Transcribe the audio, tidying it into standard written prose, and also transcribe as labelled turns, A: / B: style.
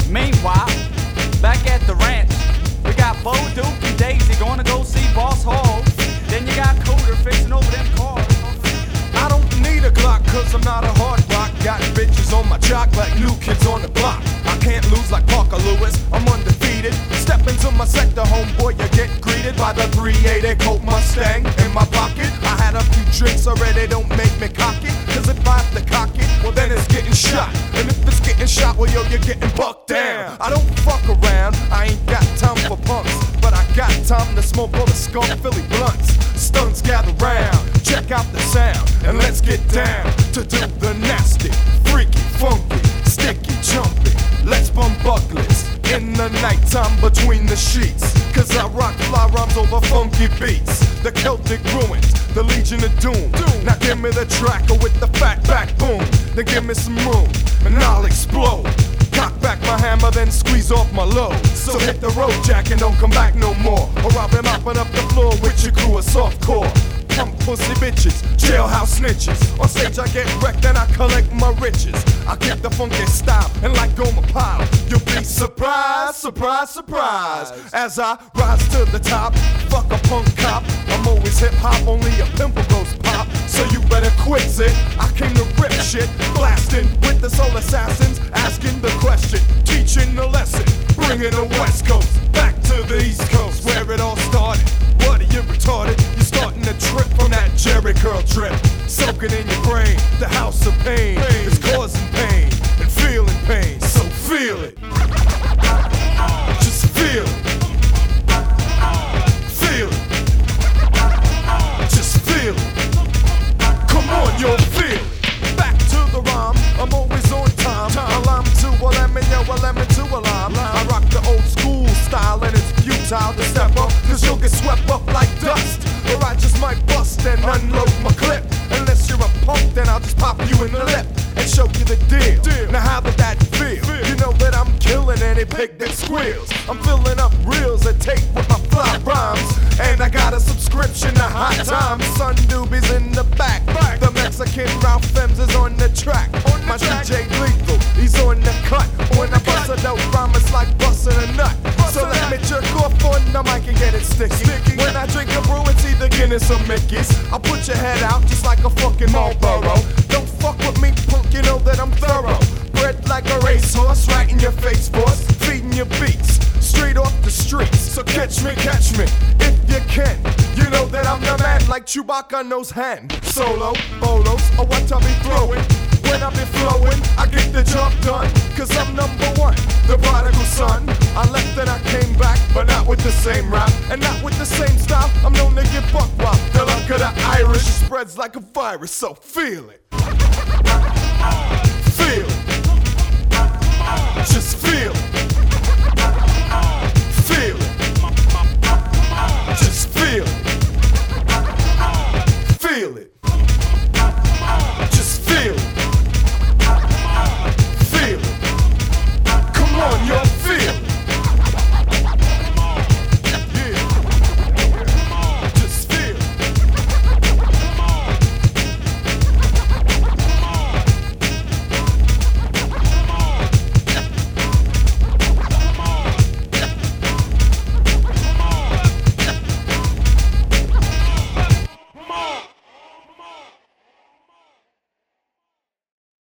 A: Meanwhile, back at the ranch, we got Bo, Duke, and Daisy gonna go see Boss Hall. Then you got Cooter fixing over them cars.
B: I don't need a Glock cause I'm not a hard rock. Got bitches on my jock like new kids on the block. I can't lose like Parker Lewis, I'm undefeated. Step into my sector, homeboy, you get greeted by the 380 Colt Mustang in my pocket. I had a few drinks already, don't make me cocky. Cause if I have to cock it, well then it's getting shot. And if it's getting shot, well yo, you're getting bucked down. I don't fuck around, I ain't got time for punks. But I got time to smoke all the skunk Philly blunts. Stunts gather round, check out the sound. And let's get down to do the nasty, freaky, funky, sticky, chumpy. Let's bump bucklets in the nighttime between the sheets. Cause I rock fly rhymes over funky beats. The Celtic ruins, the Legion of Doom. Now give me the tracker with the fat back boom. Then give me some room and I'll explode. Cock back my hammer, then squeeze off my load. So hit the road, Jack, and don't come back no more. Or I'll be mopping up the floor with your crew of softcore. Pump pussy bitches, jailhouse snitches. On stage I get wrecked and I collect my riches. I keep the funky style and like Gomer Pyle. You'll be surprised, surprised, surprised. As I rise to the top, fuck a punk cop. I'm always hip hop, only a pimple goes pop. So you better quit it. I came to rip shit, blasting with the soul assassins, asking the question, teaching the lesson, bringing the West Coast back to the East Coast where it all started. What are you retarded? You're starting to trip from that Jerry curl trip, soaking in your brain. The house of pain is causing pain and feeling pain. So feel it, just feel it, feel it, just feel it. Come on, you'll feel it. Back to the rhyme, I'm always on time. A lime to a lemon, yo, a lemon to a lime. I rock the old school style and it's futile to step up, cause you'll get swept up like dust. Or I just might bust and unload my clip. Unless you're a punk, then I'll just pop you in the lip and show you the deal. Now how did that feel? You know that I'm killing any pig that squeals. I'm filling up reels that tape with my fly rhymes. And I got a subscription to Hot Times. Sun Doobies in the back. The Mexican Ralph Fems is on the track. My DJ Lethal, he's on the cut. When I bust a dope rhyme, it's like busting a nut. So let me jerk off on the mic and get it sticky. When I drink a brew, it's either Guinness or Mickey's. I'll put your head out just like a fucking Marlboro. Don't fuck with me, punk, you know that I'm thorough. Bred like a racehorse, right in your face, boss. Feeding your beats, straight off the streets. So catch me, if you can. You know that I'm the man like Chewbacca knows hand. Solo, bolos, or what I be throwing. When I be flowing, I get the job done. Cause I'm number one, the prodigal son. I left and I came back, but not with the same rap. And not with the same style, I'm known to get buck wild. The luck of the Irish spreads like a virus, so feel it.